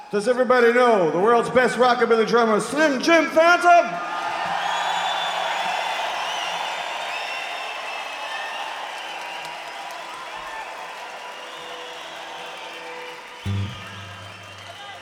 Does everybody know the world's best rockabilly drummer, Slim Jim Phantom?